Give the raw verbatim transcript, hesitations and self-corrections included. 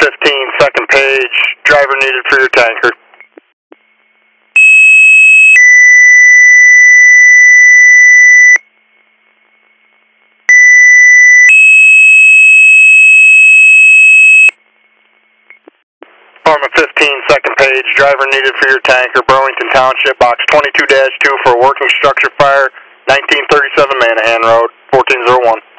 fifteen, second page, driver needed for your tanker. Department fifteen, second page, driver needed for your tanker, Burlington Township, box twenty-two dash two for a working structure fire, nineteen thirty-seven Manahan Road, fourteen oh one.